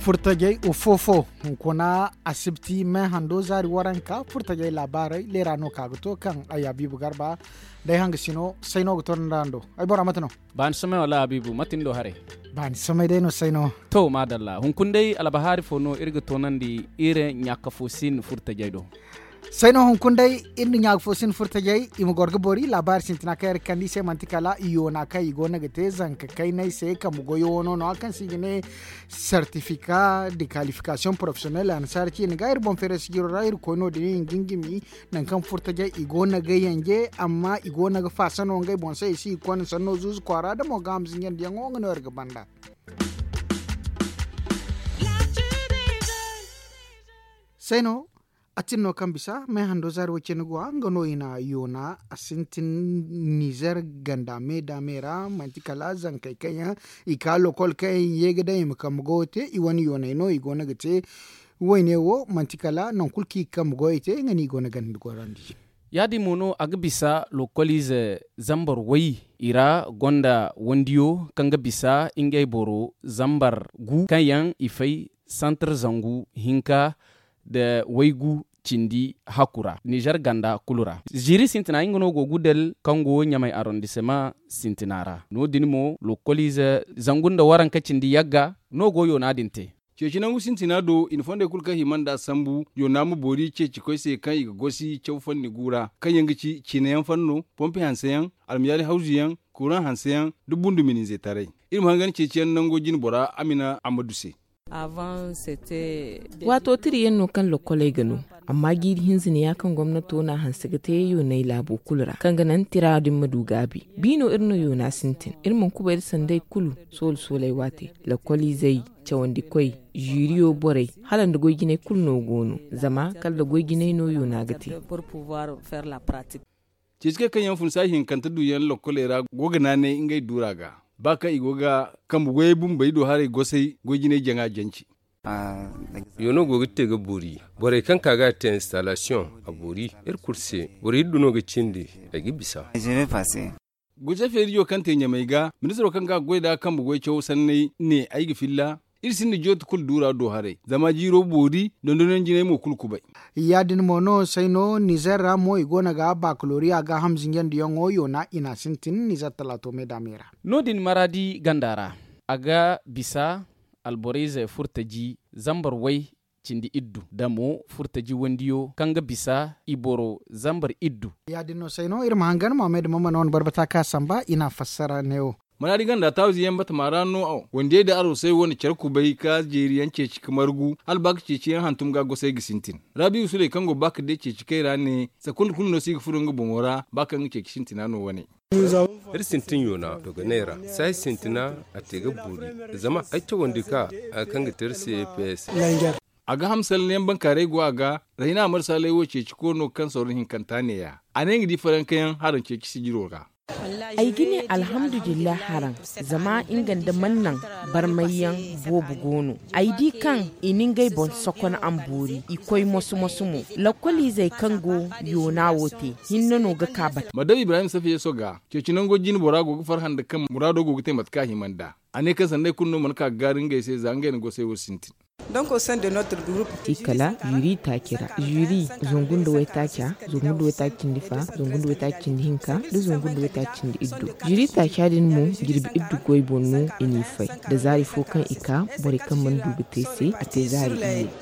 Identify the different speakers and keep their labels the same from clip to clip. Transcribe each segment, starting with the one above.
Speaker 1: furtajai ufofo kuna asibiti mai hando zari waranka furtajai labarai lera no kaguto kan ayabibu garba dai hanga sino sai no guton rando ai bora matano
Speaker 2: ban sama wala abibu matindo hare
Speaker 1: ban sama dai no sai no
Speaker 2: to madalla hun kundai albahari fono irga tonandi ire nyaka fosin furtajai do
Speaker 1: sai no hun kundai in nyak fosin furtajai imu gorga bori labar sintina kayar kandi sai mantikala iyo na kai go na gate zanka kai nai sai kam goyo no no kan sigine certificat de qualification professionnelle an sarki ni gair bon fere sigiro rair ko no din gingimi nan kan furtajai igo na gayanje amma igo na ga fasano ngai bon sai si kon sanno zuz kwara da mo gam zingen dia ngo no erga banda sai no atinno kambisa mai hando zar wace nugwa ngano ina yona asintin Niger ganda me damera mantikala zan kai kanya ikalo kol kai yegeda im kamgote iwani yona ino igona gate waynewo mantikala non kulki kamgoite ngani gona gandu gorandi
Speaker 2: yadi mono agbisa lokalize zambar wai ira gonda wondiyo kanga bisa ingay boro zambar gu kayan ifai centre zangu hinka da waigu cindi hakura Niger ganda kulura jiri sintina ingono go gudel kango nyamai arrondissement sintinara no dinimo lokalize zangunda waranka cindi yagga no go yo nadinte
Speaker 3: Cecinan sintina do infonde kulka himanda sambu yo namu bori ceci koise kan iga gosi chawfan ni gura kan yangici cinayan fanno pompe hansayan almiyali hausiyan kuran hansayan dubundu minize tare irin hangan ceciyan nango jin bora Amina Amaduse
Speaker 4: wato tiriyen no kan lokole gano amma gidi hinzini ya kan gwamnato na hansigate yo na labo kulura kan ganan tira din madugabi bino irno yo na sintin irman kubayar sandai kulu solai wate lokoli zai cawandi koi juriyo borai halan da goygine kulno gono zama kal da goygine no yo na gate
Speaker 3: ciske kan yan funsa hin kan tudu yan lokolera gogana ne ingai duraga baka igoga kan bugoye bumbai do hare gosai goygine janga janci
Speaker 5: yono gogi tega buri bore kan kaga ta installation a buri kurse bore duno ga cindi da gibisa
Speaker 3: guje feriyo kan tenya mai ga ministro kan ga goida kan bugoye cewo sanne ne ayi filla irsin ni jot kul dura do hare zama jiro bori dondonon jine mo kulkubai
Speaker 1: yadin mono saino Niger mo igona ga baccalaureate ga hamzingen diongo yona ina sintin Niger talato medamira
Speaker 2: nodin maradi gandara aga bisa alboreze furtaji zambar wai cindi iddu damo furtaji wandiyo kanga bisa iboro zambar iddu
Speaker 1: yadin saino irma hangan Mohamed Mamanon barbata ka samba ina fassara neo
Speaker 3: manari ganda tawzi yamba tamarano au wande da aro sai wani charku bai ka jeriyan ceci kamargu albak ceci yan hantum ga gosai gisintin rabi usule kango bak de ceci kai rane sakun kun no sigi furungu bongora bakan ceci sintina no wani
Speaker 5: sintin yona daga naira sai sintina a tega buri zama aita wanda ka kan gitar CPS
Speaker 3: aga hamsal ne ban kare go aga raina marsalai wo ceci kono kan saurin hinkanta ne ya anen di faran kayan harin ceci sigiro ga
Speaker 4: ai gine alhamdulillah haran zama inganda mannan barmayan bobu gono ai di kan iningai bon sokon amburi ikoi mosu mu lakwali zai kango yona wote hinno ga kabat
Speaker 3: madam Ibrahim Safiye soga cecinan gojin borago farhan da kan murado go gite matka himanda ane kan sandai kunno man ka garin gaise zangai ne go sai wosintin
Speaker 6: donc au sein de notre groupe
Speaker 4: tikala yuri takira yuri zongundo wetacha zongundo wetachin difa zongundo wetachin hinka da zongundo wetachin iddu yuri takya din mu girbi iddu goy bonno ini fai da zari fokan ika bore kan man dubute a te zari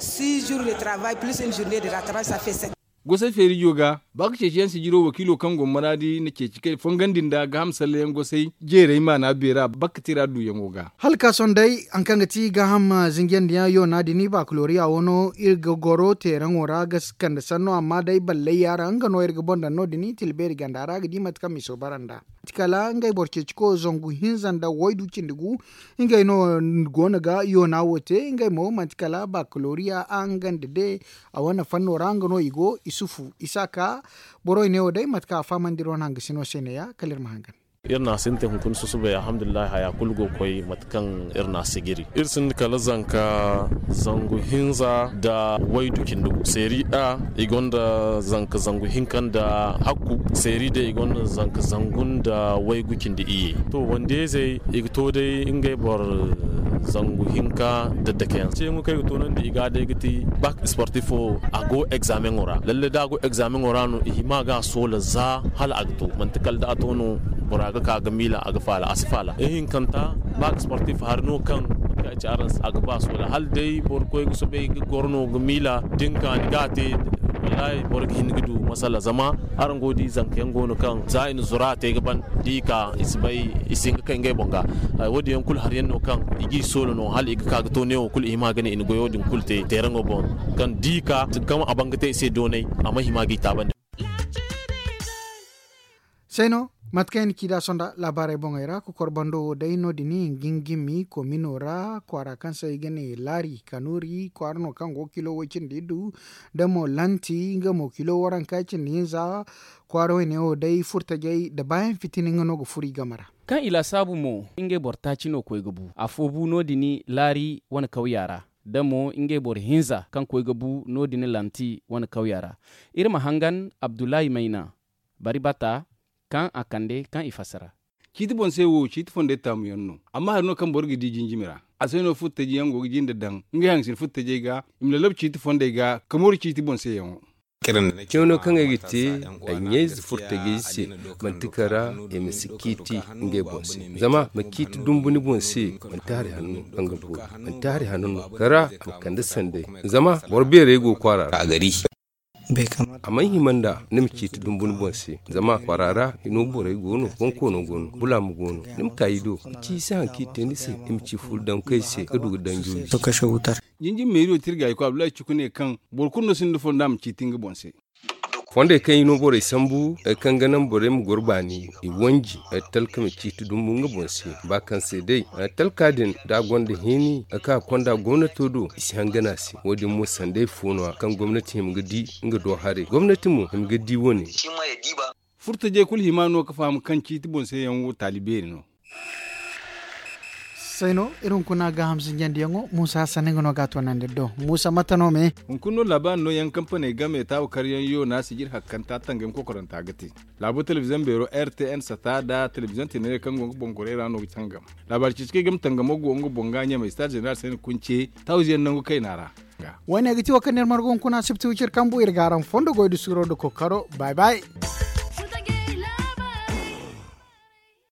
Speaker 6: 6 jours de travail plus une journée de rattrapage ça fait 7
Speaker 3: gosai feri yoga baka ceciyan sigiro wakilo kan gommaradi na ceci kai fongandin da ga hamsal yan gosai jere ma na bera baka tira du yan goga
Speaker 1: halka sondai an kan gati ga ham zingen dia yo na dini ba gloria wono irga goro teran ora gas kan sanno amma dai balle yara an gano irga bonda no dini tilberi gandara ga dimat kam miso baranda tikala ngai borce ciko zongu hinzan da woidu cindigu ngai no gona ga yo na wote ngai mo matikala ba gloria an gande de a wana fanno rangano igo isufu isaka boroi ne odai matka famandiro nang sino seneya kalir mahangan
Speaker 7: irna sinte hun kun susube alhamdulillah haya kulgo koy matkan irna sigiri irsin kala zanka zangu hinza da waidu kindu seri a igonda zanka zangu hinkan da hakku seri da igonda zanka zangun da waigu kindi iye to wande zai igto dai ingai bor zangu hinka da kayan ce mu kai to nan da iga da giti back sportifo ago examen ora lalle da go examen ora no ihima ga sola za hal agto mantakal da atono buraga ka ga mila aga fala asfala hin kanta back sportif harno kan ka ci aran aga ba sola hal dai bor koy go sobe gorno ga mila dinka ni gate wallahi bor hin gudu masala zama aran godi zanken gono kan za in zura ta gaban dika isbai isin kan ngai bonga wodi yan kul har yanno kan igi solo no hal iga kaga to ne kul ima gane in goyo din kul te terango bon kan dika kama abangate se donai amma hima gi taban
Speaker 1: seno matken kida sonda labare bongaira ko korbando dayno dini gingimi ko minora kwara kansa igene lari kanuri kwarno kango kilo wacin didu damo lanti ngamo kilo waran kacin ninza kwaro ne o dai furta jai da bayan fitinin ngano go furi gamara
Speaker 2: kan ila sabu mo inge borta chino ko gubu afobu no dini lari wana kawyara damo inge bor hinza kan ko gubu no dini lanti wana kawyara irma hangan abdullahi maina bari bata kan akande kan ifasara
Speaker 3: kiti bon sewo kiti fonde tamu yonno amma har no kan borgi di jinjimira aseno futte ji yango jinde dang ngi hang sin futte je ga imle lob kiti fonde ga kamor kiti bon seyo
Speaker 5: kyono kan gite anyez futte ge se mantikara e misikiti nge bonse zama makiti dumbuni bonse mantare hannu angabo mantare hannu kara kande sande zama borbere go kwara a gari amma himanda nim kiti dumbun bonse zama kwarara ino bore gono wonko no gono bulam gono nim kaido ci san kiti ni se nim ci ful dan kai se kadu dan juji
Speaker 3: to kashe wutar jinjin meriyo tirga ko abdullahi cikune kan borkunno sindu fondam kiti ngi bonse
Speaker 5: fonde kan ino bore sambu kan ganan bore mu gurbani i wonji talkama kiti dumbu nga bonse ba kan se dai talkadin da gonda hini aka konda gwamnati do isi hangana si wodi mu sande fono kan gwamnati mu gidi nga do hare gwamnati mu mu gidi woni
Speaker 3: furta je kul himano ka fam kan kiti bonse yan talibere no
Speaker 1: seno irun kuna ga hamsin jandiyango musa sanengo no gato nande do musa matano me
Speaker 3: kunno laban no yan company game taw karyan yo na sigir hakkanta tangem ko koranta gati labo television bero RTN satada television tenere kango bonkorera no tangam labar cike gam tangamo go ngo bonganya mai star general sen kunce tawziyan nango kai nara
Speaker 1: wani gati wakaner margon kuna sibti wicir kambu irgaran fondo goydu suro do kokaro bye bye